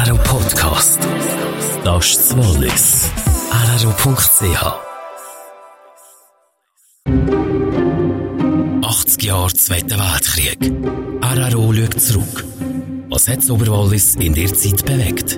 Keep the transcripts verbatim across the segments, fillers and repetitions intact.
R R O Podcast. Das ist das Wallis. R R O Punkt C H. achtzig Jahre Zweiter Weltkrieg. R R O schaut zurück. Was hat das Oberwallis in der Zeit bewegt?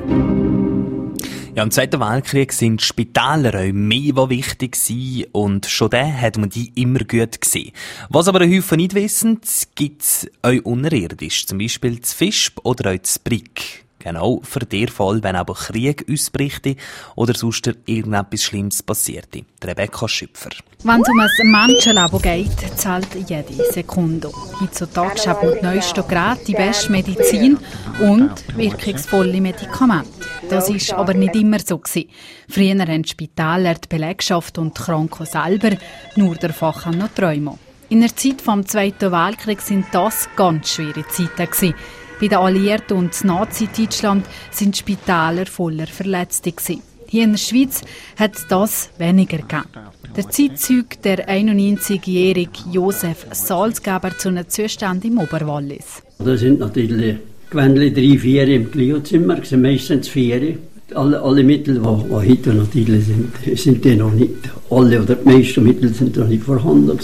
Ja, im Zweiten Weltkrieg sind Spitäler auch mehr wichtig gewesen und schon dann hat man die immer gut gesehen. Was aber häufig nicht wissen, gibt es auch unterirdisch, zum Beispiel das Fischb oder auch das Brick. Genau für den Fall, wenn aber Krieg ausbricht oder sonst irgendetwas Schlimmes passiert. Rebecca Schüpfer. Wenn es um ein Menschenleben geht, zählt jede Sekunde. Heutzutage hat man die neuesten Geräte, die beste Medizin und wirkungsvolle Medikamente. Das war aber nicht immer so gewesen. Früher haben die Spitäler, die Belegschaft und die Kranken selber nur davon noch träumen. In der Zeit des Zweiten Weltkriegs waren das ganz schwere Zeiten gewesen. Bei den Alliierten und Nazi-Deutschland waren die Spitäler voller Verletzte gewesen. Hier in der Schweiz hat es das weniger gegeben. Der Zeitzeug, der einundneunzigjährige Josef Salzgeber zu einem Zustand im Oberwallis. Da sind natürlich Gewändchen drei, vier im Kliozimmer, meistens vier. Alle, alle Mittel, die heute noch sind, sind die noch nicht. Alle oder die meisten Mittel sind noch nicht vorhanden.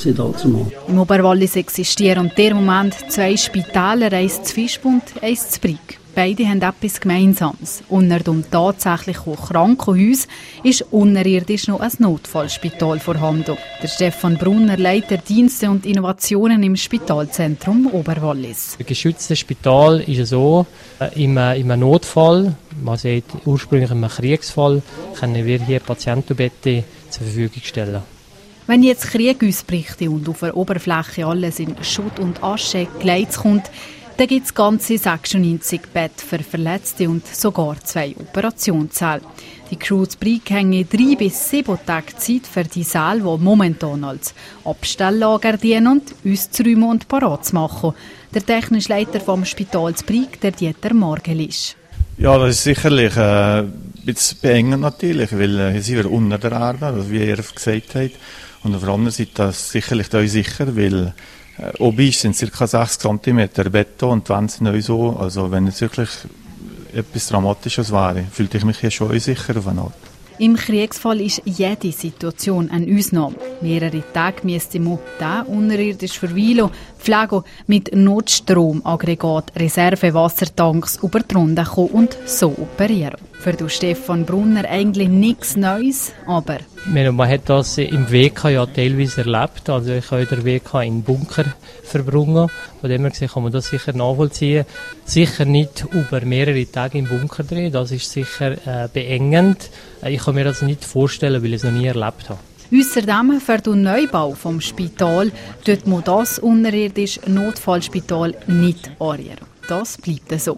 Im Oberwallis existieren in diesem Moment zwei Spitäler, eins zu Fischb und eins zu Brick. Beide haben etwas Gemeinsames. Unter dem tatsächlichen Krankenhaus ist unterirdisch noch ein Notfallspital vorhanden. Der Stefan Brunner leitet Dienste und Innovationen im Spitalzentrum Oberwallis. Ein geschütztes Spital ist so, im, im Notfall, man sieht ursprünglich im Kriegsfall, können wir hier Patientenbetten zur Verfügung stellen. Wenn jetzt Krieg ausbricht und auf der Oberfläche alles in Schutt und Asche gelegt kommt, dann gibt es ganze sechsundneunzig Betten für Verletzte und sogar zwei Operationssäle. Die Crews Brick hängen drei bis sieben Tage Zeit für die Säle, die momentan als Abstelllager dienen und auszuräumen und parat zu machen. Der technische Leiter vom Spital Brick, der Dieter Margelisch. Ja, das ist sicherlich äh, ein bisschen beengend natürlich, weil äh, hier sind wir unter der Erde, also wie ihr gesagt habt. Und auf der anderen Seite ist das sicherlich auch sicher, weil Äh, oben sind ca. sechzig Zentimeter Beton und die Wände sind neu so. Also wenn es wirklich etwas Dramatisches wäre, fühlte ich mich hier schon sicher auf eine Art. Im Kriegsfall ist jede Situation eine Ausnahme. Mehrere Tage müsste man da unterirdisch verweilen, pflegen, mit Notstromaggregat, Reservewassertanks über die Runde kommen und so operieren. Für den Stefan Brunner eigentlich nichts Neues, aber... Man hat das im W K ja teilweise erlebt. Also ich habe den W K in Bunker verbrungen. Von dem her gesehen kann man das sicher nachvollziehen. Sicher nicht über mehrere Tage im Bunker drin. Das ist sicher äh, beengend. Ich kann mir das nicht vorstellen, weil ich es noch nie erlebt habe. Außerdem für den Neubau des Spitals tut man das unterirdische Notfallspital nicht anrühren. Das bleibt so.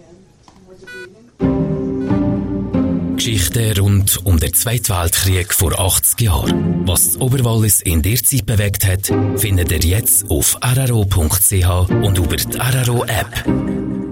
Geschichte rund um den Zweiten Weltkrieg vor achtzig Jahren. Was das Oberwallis in der Zeit bewegt hat, findet ihr jetzt auf R R O Punkt C H und über die R R O App.